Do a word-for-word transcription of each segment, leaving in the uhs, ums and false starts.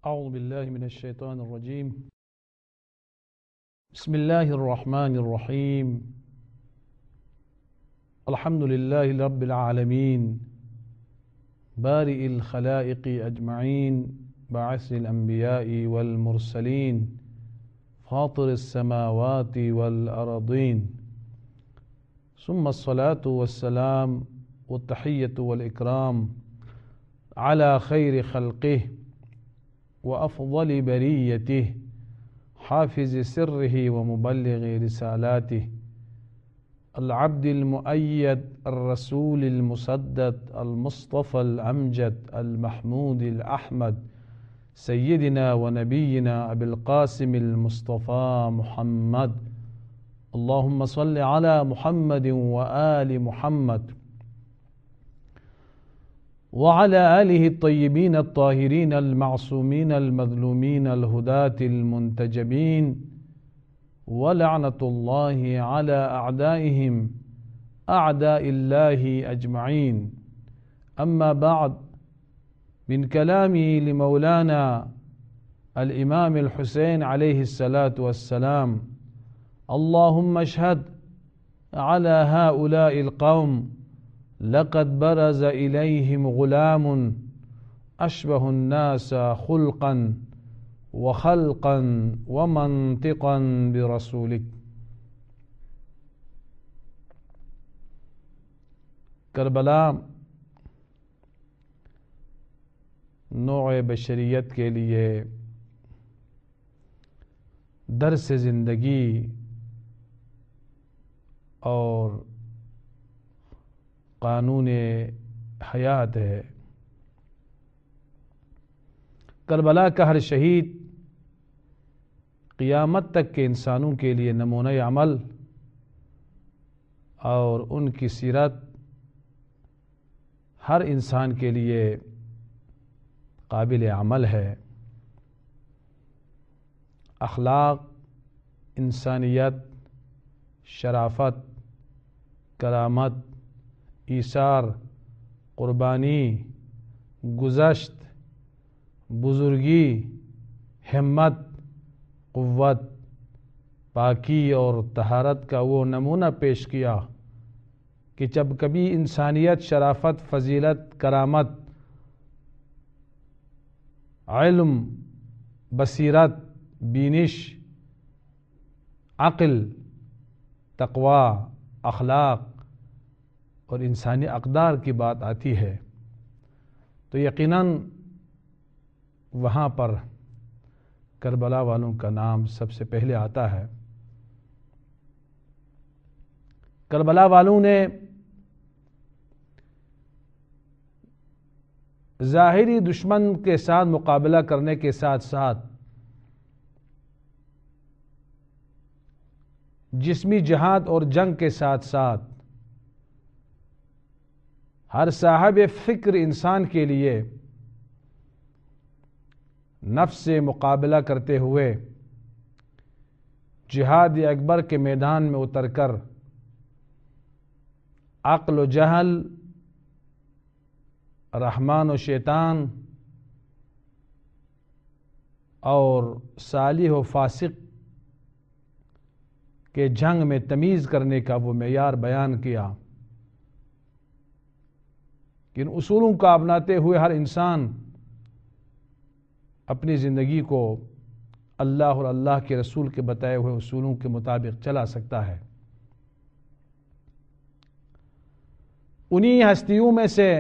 اعوذ باللہ من الشیطان الرجیم بسم اللہ الرحمن الرحیم الحمد للہ رب العالمین بارئ الخلائق اجمعین باعث الانبیاء والمرسلین فاطر السماوات والارضین ثم الصلاة والسلام والتحیۃ والاکرام علی خیر خلقہ وأفضل بريته حافظ سره ومبلغ رسالاته العبد المؤيد الرسول المسدد المصطفى الأمجد المحمود الأحمد سيدنا ونبينا أبي القاسم المصطفى محمد اللهم صل على محمد وآل محمد وعلى آله الطيبين الطاهرين المعصومين المظلومين الهداة المنتجبين ولعنة الله على أعدائهم أعداء الله أجمعين. أما بعد، من كلامي لمولانا الإمام الحسين عليه الصلاة والسلام: اللهم اشهد على هؤلاء القوم لقد برز إليهم غلام أشبه الناس خلقا وخلقا ومنطقا برسولك. کربلا نوع بشریت کے لیے درس زندگی اور قانون حیات ہے. کربلا کا ہر شہید قیامت تک کے انسانوں کے لیے نمونہ عمل اور ان کی سیرت ہر انسان کے لیے قابل عمل ہے. اخلاق، انسانیت، شرافت، کرامت، ایثار، قربانی، گزشت، بزرگی، ہمت، قوت، پاکی اور طہارت کا وہ نمونہ پیش کیا کہ جب کبھی انسانیت، شرافت، فضیلت، کرامت، علم، بصیرت، بینش، عقل، تقوی، اخلاق اور انسانی اقدار کی بات آتی ہے تو یقیناً وہاں پر کربلا والوں کا نام سب سے پہلے آتا ہے. کربلا والوں نے ظاہری دشمن کے ساتھ مقابلہ کرنے کے ساتھ ساتھ جسمی جہاد اور جنگ کے ساتھ ساتھ ہر صاحب فکر انسان کے لیے نفس سے مقابلہ کرتے ہوئے جہاد اکبر کے میدان میں اتر کر عقل و جہل، رحمان و شیطان اور صالح و فاسق کے جنگ میں تمیز کرنے کا وہ معیار بیان کیا کہ ان اصولوں کو اپناتے ہوئے ہر انسان اپنی زندگی کو اللہ اور اللہ کے رسول کے بتائے ہوئے اصولوں کے مطابق چلا سکتا ہے. انہی ہستیوں میں سے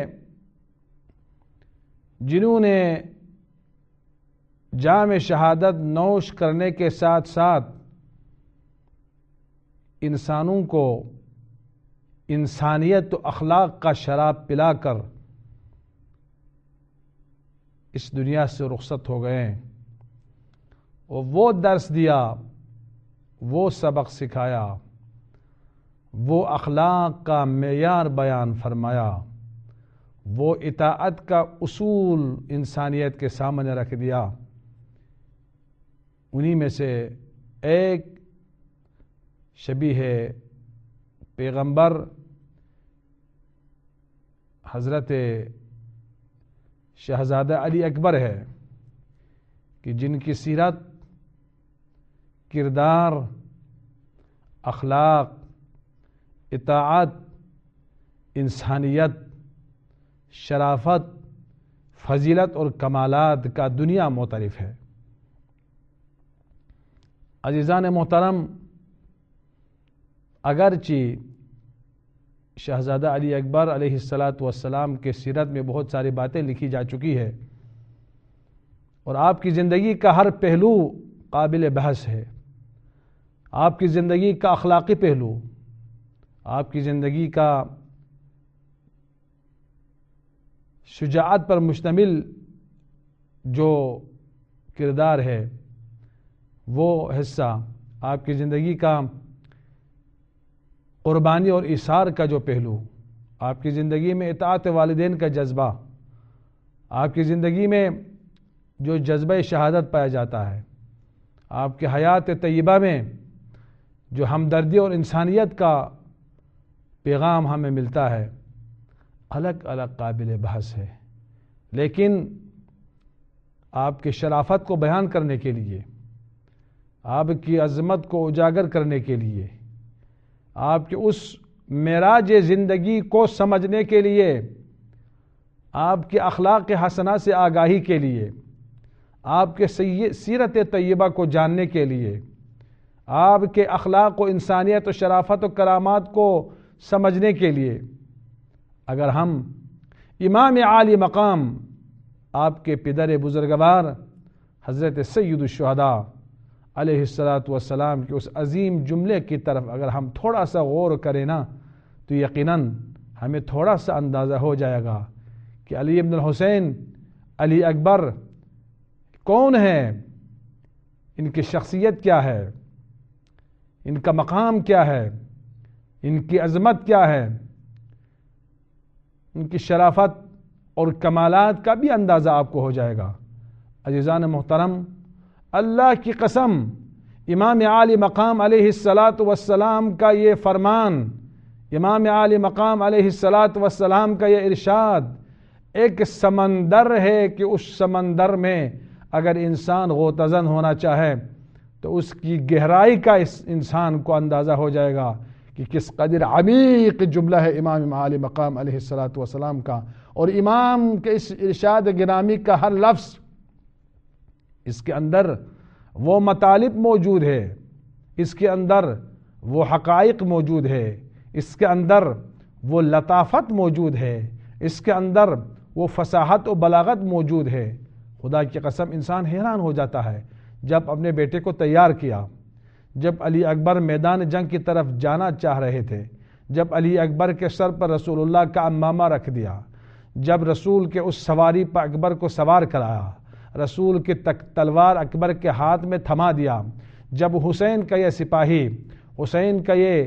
جنہوں نے جام شہادت نوش کرنے کے ساتھ ساتھ انسانوں کو انسانیت و اخلاق کا شراب پلا کر اس دنیا سے رخصت ہو گئے اور وہ درس دیا، وہ سبق سکھایا، وہ اخلاق کا معیار بیان فرمایا، وہ اطاعت کا اصول انسانیت کے سامنے رکھ دیا. انہی میں سے ایک شبیہ پیغمبر حضرت شہزادہ علی اکبر ہے کہ جن کی سیرت، کردار، اخلاق، اطاعت، انسانیت، شرافت، فضیلت اور کمالات کا دنیا معترف ہے۔ عزیزان محترم، اگرچہ شہزادہ علی اکبر علیہ الصلاۃ والسلام کے سیرت میں بہت ساری باتیں لکھی جا چکی ہے اور آپ کی زندگی کا ہر پہلو قابل بحث ہے، آپ کی زندگی کا اخلاقی پہلو، آپ کی زندگی کا شجاعت پر مشتمل جو کردار ہے، وہ حصہ، آپ کی زندگی کا قربانی اور ایثار کا جو پہلو، آپ کی زندگی میں اطاعت والدین کا جذبہ، آپ کی زندگی میں جو جذبہ شہادت پایا جاتا ہے، آپ کے حیات طیبہ میں جو ہمدردی اور انسانیت کا پیغام ہمیں ملتا ہے، الگ الگ قابل بحث ہے۔ لیکن آپ کی شرافت کو بیان کرنے کے لیے، آپ کی عظمت کو اجاگر کرنے کے لیے، آپ کے اس معراج زندگی کو سمجھنے کے لیے، آپ کے اخلاق حسنہ سے آگاہی کے لیے، آپ کے سیرت طیبہ کو جاننے کے لیے، آپ کے اخلاق و انسانیت و شرافت و کرامات کو سمجھنے کے لیے، اگر ہم امام عالی مقام آپ کے پدر بزرگوار حضرت سید الشہداء علیہ الصلاۃ والسلام کے اس عظیم جملے کی طرف اگر ہم تھوڑا سا غور کریں نا، تو یقیناً ہمیں تھوڑا سا اندازہ ہو جائے گا کہ علی ابن الحسین علی اکبر کون ہے، ان کی شخصیت کیا ہے، ان کا مقام کیا ہے، ان کی عظمت کیا ہے، ان کی شرافت اور کمالات کا بھی اندازہ آپ کو ہو جائے گا۔ عزیزان محترم، اللہ کی قسم، امام عالی مقام علیہ الصلاۃ والسلام کا یہ فرمان، امام عالی مقام علیہ الصلاۃ والسلام کا یہ ارشاد ایک سمندر ہے کہ اس سمندر میں اگر انسان غوطہ ہونا چاہے تو اس کی گہرائی کا اس انسان کو اندازہ ہو جائے گا کہ کس قدر عمیق جملہ ہے امام عالی مقام علیہ الصلاۃ والسلام کا۔ اور امام کے اس ارشاد گرامی کا ہر لفظ، اس کے اندر وہ مطالب موجود ہے، اس کے اندر وہ حقائق موجود ہے، اس کے اندر وہ لطافت موجود ہے، اس کے اندر وہ فصاحت و بلاغت موجود ہے۔ خدا کی قسم انسان حیران ہو جاتا ہے جب اپنے بیٹے کو تیار کیا، جب علی اکبر میدان جنگ کی طرف جانا چاہ رہے تھے، جب علی اکبر کے سر پر رسول اللہ کا امامہ رکھ دیا، جب رسول کے اس سواری پر اکبر کو سوار کرایا، رسول کی تلوار اکبر کے ہاتھ میں تھما دیا، جب حسین کا یہ سپاہی، حسین کا یہ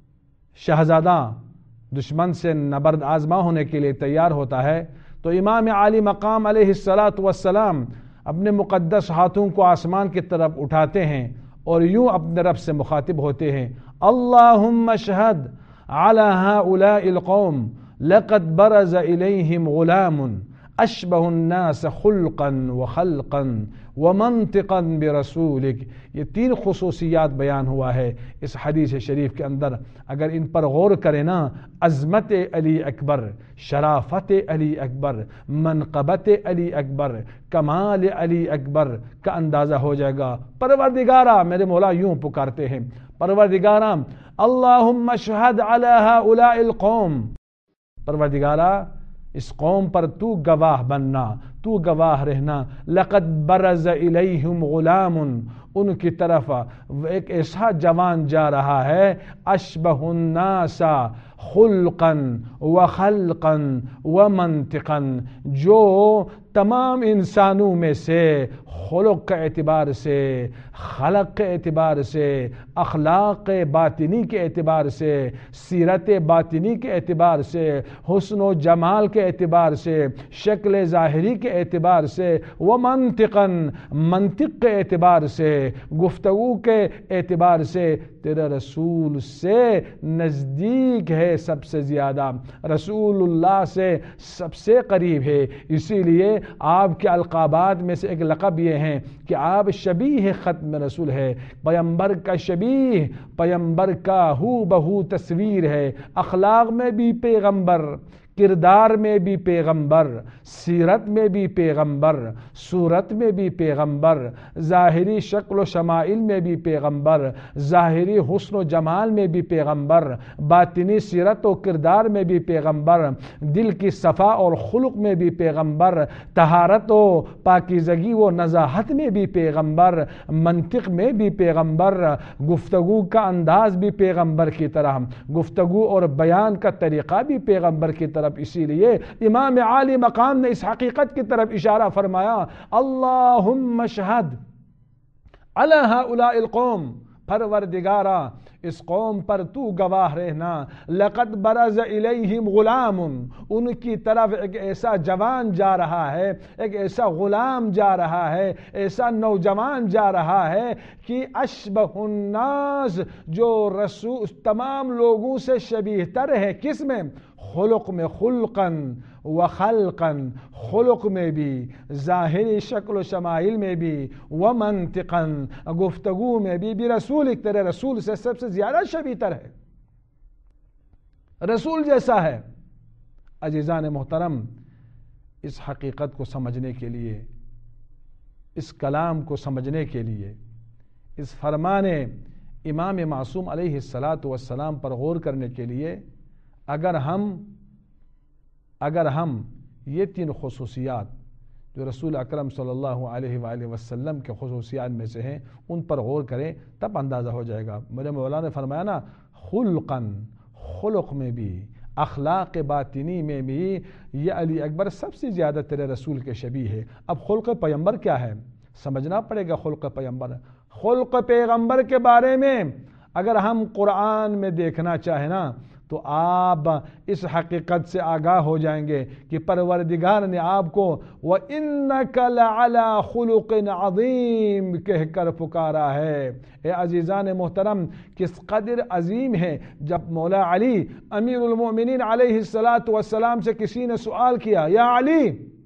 شہزادہ دشمن سے نبرد آزما ہونے کے لیے تیار ہوتا ہے، تو امام عالی مقام علیہ الصلاۃ والسلام اپنے مقدس ہاتھوں کو آسمان کی طرف اٹھاتے ہیں اور یوں اپنے رب سے مخاطب ہوتے ہیں، اللہم اشہد علی ہؤلاء القوم لقد برز الیہم غلام اشبہ الناس خلقا وخلقا ومنطقا برسولک۔ یہ تین خصوصیات بیان ہوا ہے اس حدیث شریف کے اندر، اگر ان پر غور کریں نا، عظمت علی اکبر، شرافت علی اکبر، منقبت علی اکبر، کمال علی اکبر کا اندازہ ہو جائے گا۔ پروردگارا، میرے مولا یوں پکارتے ہیں، پروردگارا اللہم اشہد علی ہؤلاء القوم، پروردگارا اس قوم پر تو گواہ بننا، تو گواہ رہنا، لقد برز الیہم غلام، ان کی طرف ایک ایسا جوان جا رہا ہے، اشبہ الناس خلقا وخلقا ومنطقا، جو تمام انسانوں میں سے خلق کے اعتبار سے، خلق کے اعتبار سے، اخلاق باطنی کے اعتبار سے، سیرت باطنی کے اعتبار سے، حسن و جمال کے اعتبار سے، شکل ظاہری کے اعتبار سے، ومنطقا، منطق کے اعتبار سے، گفتگو کے اعتبار سے تیرے رسول سے نزدیک ہے، سب سے زیادہ رسول اللہ سے سب سے قریب ہے۔ اسی لیے آپ کے القابات میں سے ایک لقب یہ ہیں کہ آپ شبیہ ختم رسول ہے، پیغمبر کا شبیہ، پیغمبر کا ہو بہو تصویر ہے، اخلاق میں بھی پیغمبر، کردار میں بھی پیغمبر، سیرت میں بھی پیغمبر، صورت میں بھی پیغمبر، ظاہری شکل و شمائل میں بھی پیغمبر، ظاہری حسن و جمال میں بھی پیغمبر، باطنی سیرت و کردار میں بھی پیغمبر، دل کی صفا اور خلق میں بھی پیغمبر، طہارت و پاکیزگی و نزاہت میں بھی پیغمبر، منطق میں بھی پیغمبر، گفتگو کا انداز بھی پیغمبر کی طرح، گفتگو اور بیان کا طریقہ بھی پیغمبر کی طرح۔ اسی لیے امام عالی مقام نے اس حقیقت کی طرف اشارہ فرمایا، اللہم اشہد علی ہؤلاء القوم، پروردگارا اس قوم پر تو گواہ رہنا، لقد برز الیہم غلام، ان کی طرف ایک ایسا جوان جا رہا ہے، ایک ایسا غلام جا رہا ہے، ایسا نوجوان جا رہا ہے کہ اشبہ الناس، جو رسول تمام لوگوں سے شبیہ تر ہے، کس میں؟ خلق میں، خلقاً و خلقاً، خلق میں بھی، ظاہری شکل و شمائل میں بھی، و منطقاً، گفتگو میں بھی بھی رسول ایک طرح رسول سے سب سے زیادہ شبیہ تر ہے، رسول جیسا ہے۔ عزیزان محترم، اس حقیقت کو سمجھنے کے لیے، اس کلام کو سمجھنے کے لیے، اس فرمان امام معصوم علیہ الصلاۃ والسلام پر غور کرنے کے لیے، اگر ہم اگر ہم یہ تین خصوصیات جو رسول اکرم صلی اللہ علیہ وآلہ وسلم کے خصوصیات میں سے ہیں ان پر غور کریں تب اندازہ ہو جائے گا۔ میرے مولانا نے فرمایا نا، خلقاً، خلق میں بھی، اخلاق باطنی میں بھی یہ علی اکبر سب سے زیادہ تیرے رسول کے شبیہ ہے۔ اب خلق پیغمبر کیا ہے سمجھنا پڑے گا۔ خلق پیغمبر، خلق پیغمبر کے بارے میں اگر ہم قرآن میں دیکھنا چاہیں نا تو آپ اس حقیقت سے آگاہ ہو جائیں گے کہ پروردگار نے آپ کو وَإِنَّكَ لَعَلَى خُلُقٍ عَظِيمٍ کہہ کر پکارا ہے۔ اے عزیزان محترم، کس قدر عظیم ہے جب مولا علی امیر المؤمنین علیہ الصلاۃ والسلام سے کسی نے سوال کیا، یا علی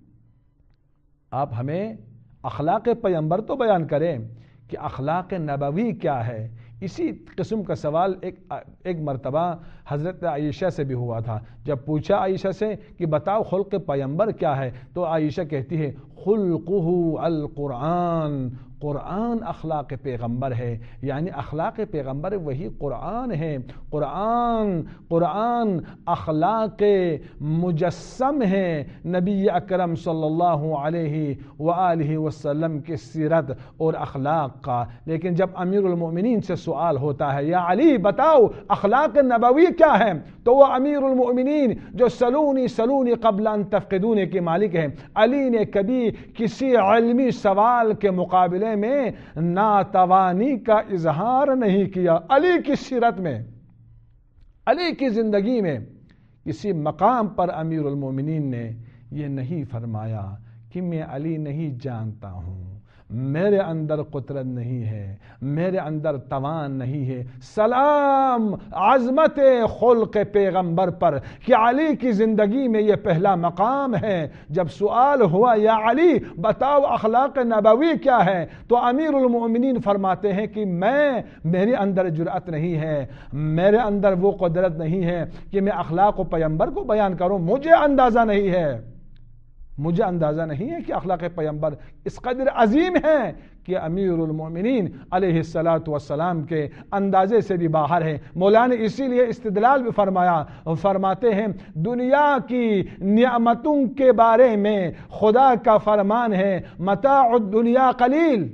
آپ ہمیں اخلاق پیغمبر تو بیان کریں کہ اخلاق نبوی کیا ہے۔ اسی قسم کا سوال ایک ایک مرتبہ حضرت عائشہ سے بھی ہوا تھا۔ جب پوچھا عائشہ سے کہ بتاؤ خلق پیغمبر کیا ہے، تو عائشہ کہتی ہے خلقہ القرآن، قرآن اخلاق پیغمبر ہے، یعنی اخلاق پیغمبر وہی قرآن ہے۔ قرآن قرآن اخلاق مجسم ہے نبی اکرم صلی اللہ علیہ وآلہ وسلم کی سیرت اور اخلاق کا۔ لیکن جب امیر المؤمنین سے سوال ہوتا ہے، یا علی بتاؤ اخلاق نبوی کیا ہے، تو وہ امیر المؤمنین جو سلونی سلونی قبل ان تفقدونی کے مالک ہیں، علی نے کبھی کسی علمی سوال کے مقابلے میں ناتوانی کا اظہار نہیں کیا۔ علی کی سیرت میں، علی کی زندگی میں کسی مقام پر امیر المومنین نے یہ نہیں فرمایا کہ میں علی نہیں جانتا ہوں، میرے اندر قدرت نہیں ہے، میرے اندر توان نہیں ہے۔ سلام عظمت خلق پیغمبر پر کہ علی کی زندگی میں یہ پہلا مقام ہے۔ جب سوال ہوا یا علی بتاؤ اخلاق نبوی کیا ہے، تو امیر المؤمنین فرماتے ہیں کہ میں میرے اندر جرأت نہیں ہے، میرے اندر وہ قدرت نہیں ہے کہ میں اخلاق و پیغمبر کو بیان کروں، مجھے اندازہ نہیں ہے مجھے اندازہ نہیں ہے کہ اخلاق پیغمبر اس قدر عظیم ہے کہ امیر المؤمنین علیہ الصلاۃ والسلام کے اندازے سے بھی باہر ہے۔ مولانا نے اسی لیے استدلال بھی فرمایا، فرماتے ہیں دنیا کی نعمتوں کے بارے میں خدا کا فرمان ہے متاع الدنیا قلیل،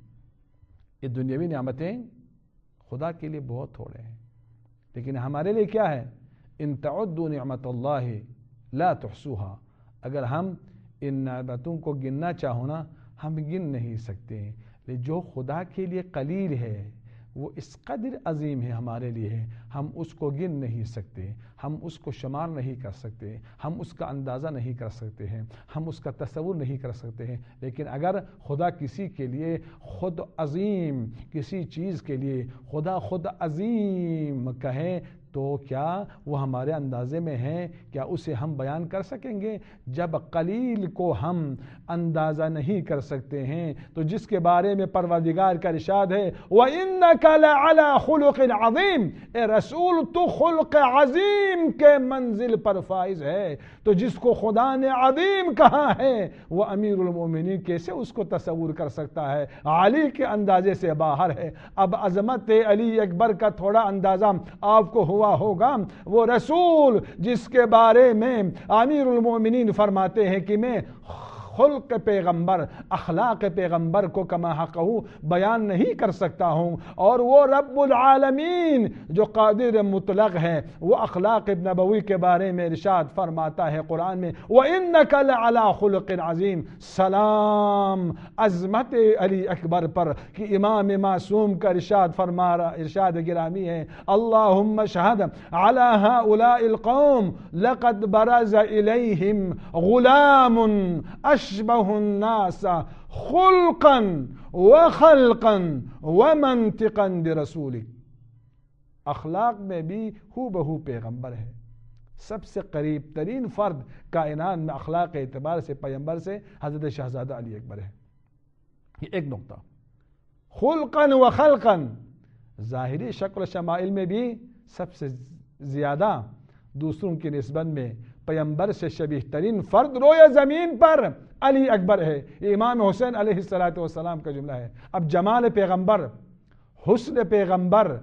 یہ دنیاوی نعمتیں خدا کے لیے بہت تھوڑے ہیں، لیکن ہمارے لیے کیا ہے، ان تعدوا نعمت اللہ لا تحصوها، اگر ہم ان نعمتوں کو گننا چاہو نا ہم گن نہیں سکتے، لیکن جو خدا کے لیے قلیل ہے وہ اس قدر عظیم ہے ہمارے لیے، ہم اس کو گن نہیں سکتے، ہم اس کو شمار نہیں کر سکتے، ہم اس کا اندازہ نہیں کر سکتے ہیں، ہم اس کا تصور نہیں کر سکتے ہیں۔ لیکن اگر خدا کسی کے لیے خود عظیم، کسی چیز کے لیے خدا خود عظیم کہیں تو کیا وہ ہمارے اندازے میں ہے؟ کیا اسے ہم بیان کر سکیں گے؟ جب قلیل کو ہم اندازہ نہیں کر سکتے ہیں تو جس کے بارے میں پروردگار کا ارشاد ہے وَإِنَّكَ لَعَلَىٰ خُلُقٍ عَظِيمٍ، اے رسول تو خلق عظیم کے منزل پر فائز ہے، تو جس کو خدا نے عظیم کہا ہے وہ امیر المومنین کیسے اس کو تصور کر سکتا ہے؟ علی کے اندازے سے باہر ہے۔ اب عظمت علی اکبر کا تھوڑا اندازہ آپ کو ہوا ہوگا، وہ رسول جس کے بارے میں امیر المومنین فرماتے ہیں کہ میں خلق پیغمبر، اخلاق پیغمبر کو کما حقہ بیان نہیں کر سکتا ہوں، اور وہ رب العالمین جو قادر مطلق ہے وہ اخلاق نبوی کے بارے میں ارشاد فرماتا ہے قرآن میں وَإِنَّكَ لَعَلَىٰ خُلُقٍ عَظِيمٍ۔ سلام عظمت علی اکبر پر کہ امام معصوم کا ارشاد فرما رہا، ارشاد گرامی ہے اللہم اشہد علی ہؤلاء القوم لقد برز الیہم غلام اشبہ الناس خلقا وخلقا ومنطقا برسولک۔ اخلاق میں بھی ہو بہو پیغمبر ہے، سب سے قریب ترین فرد کائنات میں اخلاق اعتبار سے پیغمبر سے حضرت شہزادہ علی اکبر ہے۔ یہ ایک نقطہ۔ خلقا و خلقا، ظاہری شکل و شمائل میں بھی سب سے زیادہ دوسروں کی نسبت میں پیغمبر سے شبیہ ترین فرد روئے زمین پر علی اکبر ہے۔ یہ امام حسین علیہ الصلوۃ والسلام کا جملہ ہے۔ اب جمال پیغمبر، حسن پیغمبر،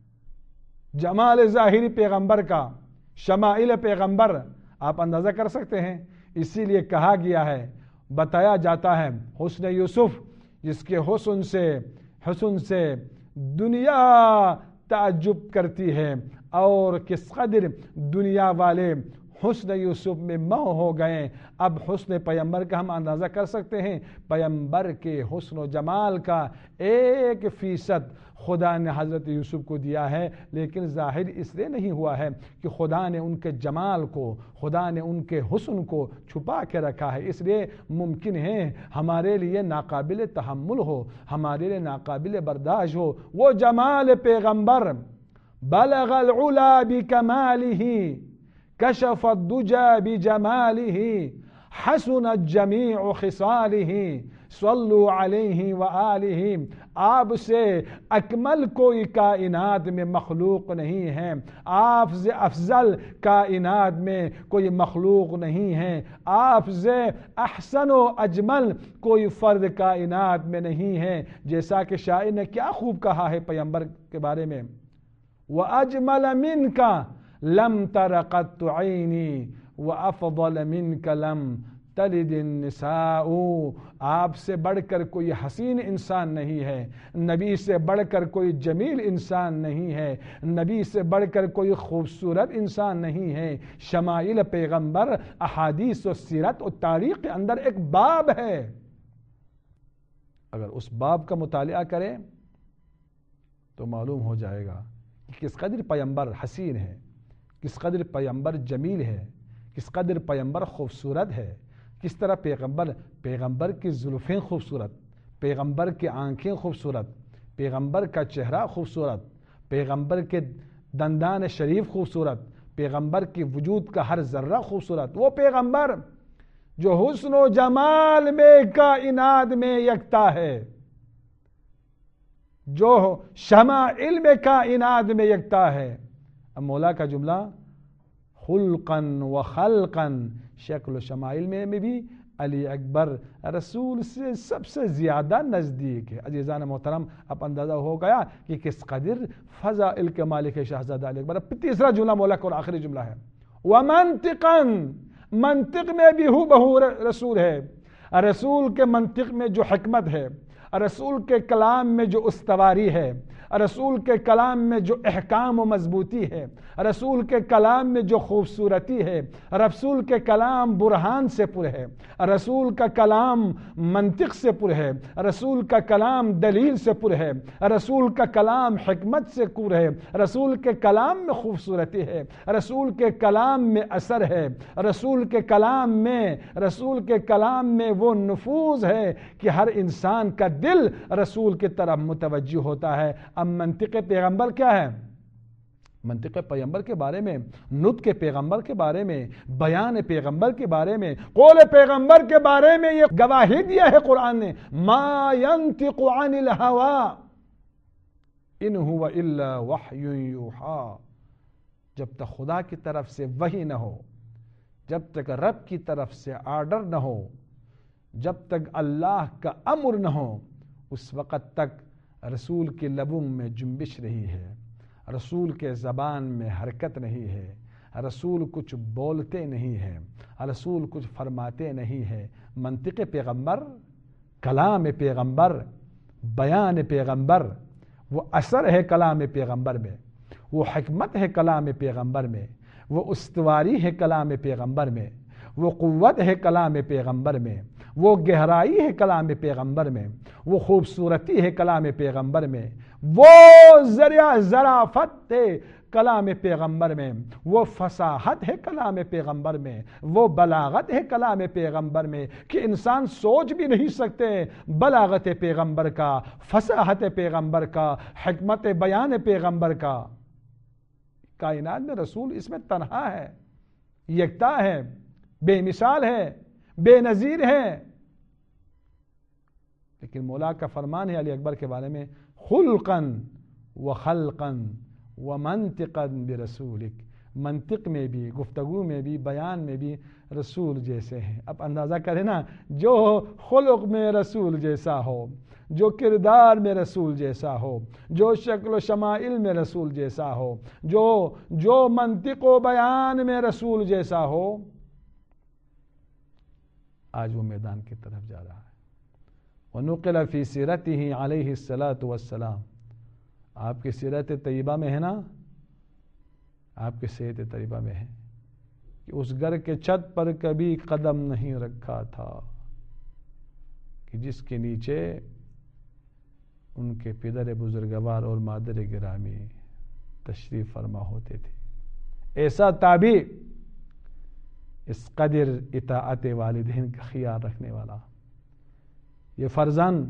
جمال ظاہری پیغمبر کا، شمائل پیغمبر آپ اندازہ کر سکتے ہیں۔ اسی لیے کہا گیا ہے، بتایا جاتا ہے حسن یوسف جس کے حسن سے حسن سے دنیا تعجب کرتی ہے، اور کس قدر دنیا والے حسن یوسف میں مہو ہو گئے۔ اب حسن پیغمبر کا ہم اندازہ کر سکتے ہیں۔ پیغمبر کے حسن و جمال کا ایک فیصد خدا نے حضرت یوسف کو دیا ہے، لیکن ظاہر اس لیے نہیں ہوا ہے کہ خدا نے ان کے جمال کو، خدا نے ان کے حسن کو چھپا کے رکھا ہے، اس لیے ممکن ہے ہمارے لیے ناقابل تحمل ہو، ہمارے لیے ناقابل برداشت ہو۔ وہ جمال پیغمبر بلغ العلا بکمالہ، کشف الدجى بجماله، حسنت جمیع خصالہ، صلوا علیہ وآلہ۔ آپ سے اکمل کوئی کائنات میں مخلوق نہیں ہے، آپ سے افضل کائنات میں کوئی مخلوق نہیں ہے، آپ سے احسن و اجمل کوئی فرد کائنات میں نہیں ہے۔ جیسا کہ شاعر نے کیا خوب کہا ہے پیغمبر کے بارے میں وَأَجْمَلَ مِنْكَ لَمْ تَرَ قَطُّ عَيْنِي وَأَفْضَلَ مِنْكَ لَمْ تَلِدِ النِّسَاءُ۔ آپ سے بڑھ کر کوئی حسین انسان نہیں ہے، نبی سے بڑھ کر کوئی جمیل انسان نہیں ہے، نبی سے بڑھ کر کوئی خوبصورت انسان نہیں ہے۔ شمائل پیغمبر احادیث و سیرت و تاریخ کے اندر ایک باب ہے، اگر اس باب کا مطالعہ کریں تو معلوم ہو جائے گا کہ کس قدر پیغمبر حسین ہے، کس قدر پیغمبر جمیل ہے، کس قدر پیغمبر خوبصورت ہے، کس طرح پیغمبر پیغمبر کی زلفیں خوبصورت، پیغمبر کی آنکھیں خوبصورت، پیغمبر کا چہرہ خوبصورت، پیغمبر کے دندان شریف خوبصورت، پیغمبر کی وجود کا ہر ذرہ خوبصورت۔ وہ پیغمبر جو حسن و جمال میں کائنات میں یکتا ہے، جو شمائل میں کائنات میں یکتا ہے۔ اب مولا کا جملہ خلقا و خلقا، شکل و شمائل میں بھی علی اکبر رسول سے سب سے زیادہ نزدیک ہے۔ عزیزان محترم، اب اندازہ ہو گیا کہ کس قدر فضائل کے مالک ہے شہزادہ علی اکبر۔ تیسرا جملہ مولا کا اور آخری جملہ ہے وَمَنْطِقًا، منطق میں بھی ہو بہو رسول ہے۔ رسول کے منطق میں جو حکمت ہے، رسول کے کلام میں جو استواری ہے، رسول کے کلام میں جو احکام و مضبوطی ہے، رسول کے کلام میں جو خوبصورتی ہے، رسول کے کلام برہان سے پر ہے، رسول کا کلام منطق سے پر ہے، رسول کا کلام دلیل سے پر ہے، رسول کا کلام حکمت سے پر ہے، رسول کے کلام میں خوبصورتی ہے، رسول کے کلام میں اثر ہے، رسول کے کلام میں رسول کے کلام میں وہ نفوذ ہے کہ ہر انسان کا دل رسول کی طرف متوجہ ہوتا ہے۔ اب منطق پیغمبر کیا ہے؟ منطق پیغمبر کے بارے میں، نطق پیغمبر کے بارے میں، بیان پیغمبر کے بارے میں، قول پیغمبر کے بارے میں یہ گواہی دیا ہے قرآن نے، ما ينطق عن الهوى ان هو الا وحی یوحا۔ جب تک خدا کی طرف سے وحی نہ ہو، جب تک رب کی طرف سے آرڈر نہ ہو، جب تک اللہ کا امر نہ ہو، اس وقت تک رسول کے لبوں میں جنبش رہی ہے، رسول کے زبان میں حرکت نہیں ہے، رسول کچھ بولتے نہیں ہیں، رسول کچھ فرماتے نہیں ہیں۔ منطق پیغمبر، کلام پیغمبر، بیان پیغمبر، وہ اثر ہے کلام پیغمبر میں، وہ حکمت ہے کلام پیغمبر میں، وہ استواری ہے کلام پیغمبر میں، وہ قوت ہے کلام پیغمبر میں، وہ گہرائی ہے کلام پیغمبر میں، وہ خوبصورتی ہے کلام پیغمبر میں، وہ ذریعہ ذرافت ہے کلام پیغمبر میں، وہ فصاحت ہے کلام پیغمبر میں، وہ بلاغت ہے کلام پیغمبر میں کہ انسان سوچ بھی نہیں سکتے بلاغت پیغمبر کا، فصاحت پیغمبر کا، حکمت بیان پیغمبر کا۔ کائنات میں رسول اس میں تنہا ہے، یکتا ہے، بے مثال ہے، بے نظیر ہے۔ لیکن مولا کا فرمان ہے علی اکبر کے بارے میں، خلقاً و خلقاً و منطقاً برسولک، منطق میں بھی، گفتگو میں بھی، بیان میں بھی رسول جیسے ہیں۔ اب اندازہ کریں نا، جو خلق میں رسول جیسا ہو، جو کردار میں رسول جیسا ہو، جو شکل و شمائل میں رسول جیسا ہو، جو جو منطق و بیان میں رسول جیسا ہو، آج وہ میدان کی طرف جا رہا ہے۔ وَنُقِلَ فِي سِيرَتِهِ عَلَيْهِ الصَّلَاةُ وَالسَّلَامُ، آپ کی سیرت طیبہ میں ہے نا، آپ کی سیرت طیبہ میں ہے کہ اس گھر کے چھت پر کبھی قدم نہیں رکھا تھا کہ جس کے نیچے ان کے پدر بزرگوار اور مادر گرامی تشریف فرما ہوتے تھے۔ ایسا تابع، اس قدر اطاعت والدین کا خیال رکھنے والا یہ فرزند۔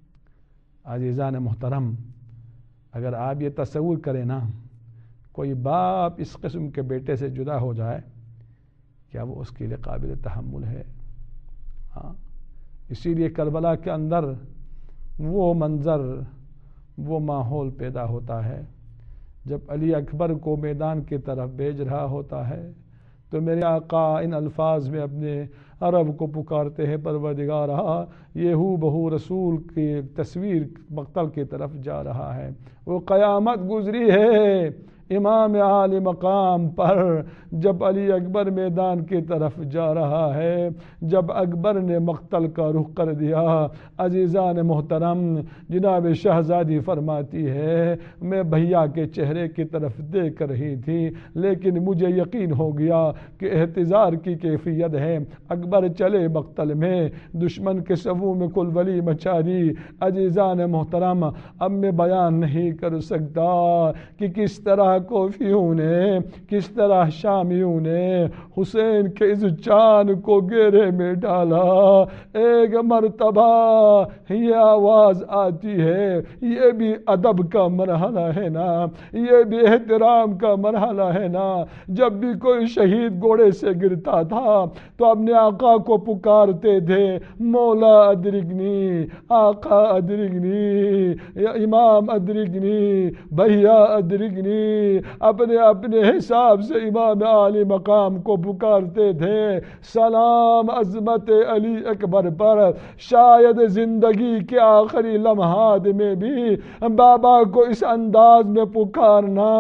عزیزان محترم، اگر آپ یہ تصور کریں نا، کوئی باپ اس قسم کے بیٹے سے جدا ہو جائے، کیا وہ اس کے لیے قابل تحمل ہے؟ ہاں، اسی لیے کربلا کے اندر وہ منظر، وہ ماحول پیدا ہوتا ہے جب علی اکبر کو میدان کی طرف بھیج رہا ہوتا ہے تو میرے آقا ان الفاظ میں اپنے عرب کو پکارتے ہیں، پروردگارا، یہ ہو بہو رسول کی تصویر مقتل کی طرف جا رہا ہے۔ وہ قیامت گزری ہے امام عالی مقام پر جب علی اکبر میدان کی طرف جا رہا ہے، جب اکبر نے مقتل کا رخ کر دیا۔ عزیزان محترم، جناب شہزادی فرماتی ہے، میں بھیا کے چہرے کی طرف دیکھ رہی تھی لیکن مجھے یقین ہو گیا کہ احتضار کی کیفیت ہے، اکبر چلے مقتل میں، دشمن کے صفوں میں کلبلی مچا دی۔ عزیزان محترم، اب میں بیان نہیں کر سکتا کہ کس طرح کوفیوں نے، کس طرح شامیوں نے حسین کے اس جان کو گھیرے میں ڈالا۔ ایک مرتبہ یہ آواز آتی ہے، یہ بھی ادب کا مرحلہ ہے نا، یہ بھی احترام کا مرحلہ ہے نا۔ جب بھی کوئی شہید گھوڑے سے گرتا تھا تو اپنے آقا کو پکارتے تھے، مولا ادرکنی، آقا ادرکنی، امام ادرکنی، بھیا ادرکنی۔ اپنے اپنے حساب سے امام عالی مقام کو پکارتے تھے۔ سلام عظمت علی اکبر پر۔ شاید زندگی کے آخری لمحات میں بھی بابا کو اس انداز میں پکارنا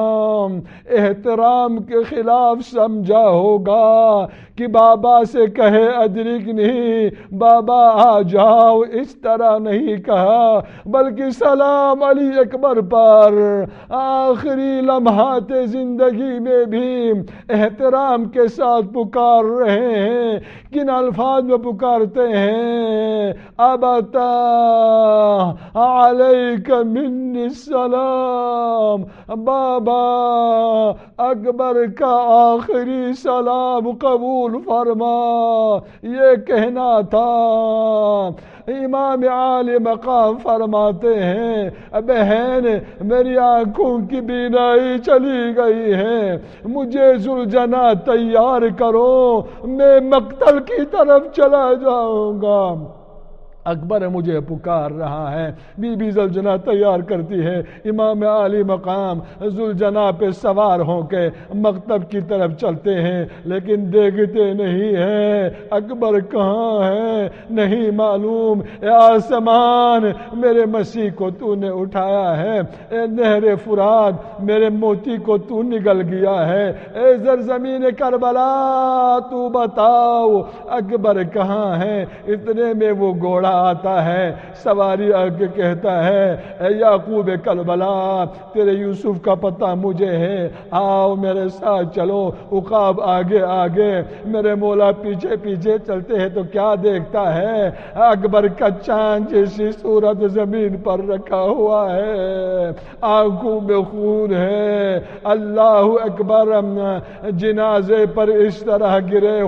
احترام کے خلاف سمجھا ہوگا کہ بابا سے کہے ادرکنی، بابا آ جاؤ، اس طرح نہیں کہا بلکہ سلام علی اکبر پر۔ آخری لمحات زندگی میں بھی احترام کے ساتھ پکار رہے ہیں۔ کن الفاظ میں پکارتے ہیں؟ ابتا علیک منی السلام، بابا اکبر کا آخری سلام قبول فرما۔ یہ کہنا تھا، امام عالی مقام فرماتے ہیں بہن میری آنکھوں کی بینائی چلی گئی ہے، مجھے ذوالجنا تیار کرو، میں مقتل کی طرف چلا جاؤں گا۔ اکبر مجھے پکار رہا ہے، بی بی ذوالجنا تیار کرتی ہے، امام عالی مقام ذوالجنا پہ سوار ہو کے مکتب کی طرف چلتے ہیں، لیکن دیکھتے نہیں ہیں اکبر کہاں ہے، نہیں معلوم۔ اے آسمان میرے مسیح کو تو نے اٹھایا ہے، اے نہر فرات میرے موتی کو تو نگل گیا ہے، اے زرزمین کربلا تو بتاؤ اکبر کہاں ہے۔ اتنے میں وہ گھوڑا آتا ہے، سواری آگے کہتا ہے اے یعقوب کربلا تیرے یوسف کا پتہ مجھے ہے، آؤ میرے ساتھ چلو۔ عقاب آگے آگے، میرے مولا پیچھے پیچھے چلتے ہیں تو کیا دیکھتا ہے؟ اکبر کا چاند جیسی صورت زمین پر رکھا ہوا ہے، آنکھوں میں خون ہے۔ اللہ اکبر، جنازے پر اس طرح گرے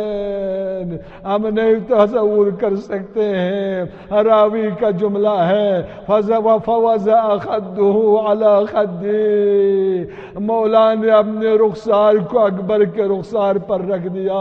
حسین ہم نہیں تصور کر سکتے ہیں۔ راوی کا جملہ ہے فَوَضَعَ خَدُّهُ عَلَى خَدِّي، مولا نے اپنے رخسار کو اکبر کے رخسار پر رکھ دیا۔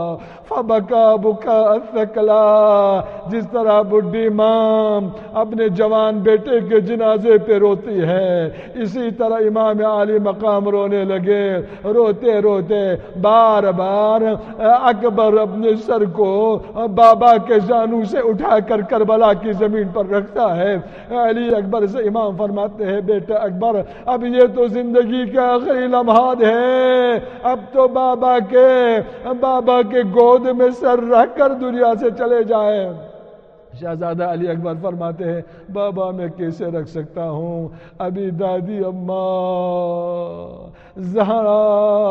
فَبَكَى بُكَاءَ الثَّقْلَى، جس طرح بڈھی ماں اپنے جوان بیٹے کے جنازے پہ روتی ہے، اسی طرح امام عالی مقام رونے لگے۔ روتے روتے بار بار اکبر اپنے سر کو بابا کے زانو سے اٹھا کر کربلا کی زمین پر رکھتا ہے۔ علی اکبر سے امام فرماتے ہیں بیٹا اکبر اب یہ تو زندگی کے آخری لمحات ہیں، اب تو بابا کے بابا کے گود میں سر رکھ کر دنیا سے چلے جائیں۔ شہزادہ علی اکبر فرماتے ہیں بابا میں کیسے رکھ سکتا ہوں، ابھی دادی اماں زہرا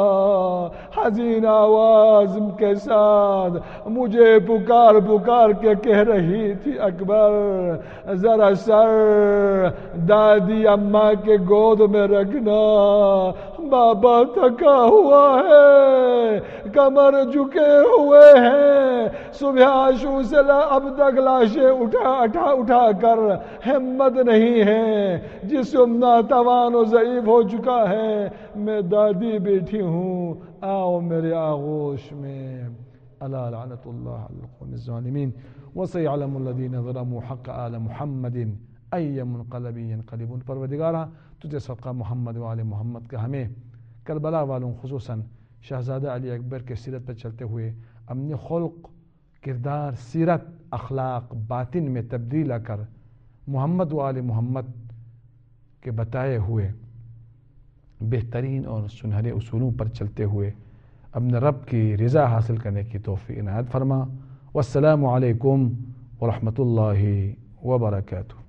حزین آواز کے ساتھ مجھے پکار پکار کے کہہ رہی تھی اکبر ذرا سر دادی اماں کے گود میں رکھنا، بابا تھکا ہوا ہے، کمر جھکے ہوئے ہیں، صبح عاشور سے اب تک لاشیں اٹھا اٹھا اٹھا کر ہمت نہیں ہے، جسم ناتوان و ضعیف ہو چکا ہے، میں دادی بیٹھی ہوں، آؤ میرے آغوش میں۔ الا لعنت اللہ علی القوم الظالمین وسيعلم الذين ظلموا حق آل محمد ای منقلب ینقلبون۔ پروردگارہ تجھے صدقہ محمد و آل محمد کا ہمیں کربلا والوں خصوصاً شہزادہ علی اکبر کے سیرت پر چلتے ہوئے اپنے خلق، کردار، سیرت، اخلاق، باطن میں تبدیل آ کر محمد و آل محمد کے بتائے ہوئے بہترین اور سنہرے اصولوں پر چلتے ہوئے اپنے رب کی رضا حاصل کرنے کی توفیق عنایت فرما۔ والسلام علیکم ورحمۃ اللہ وبرکاتہ۔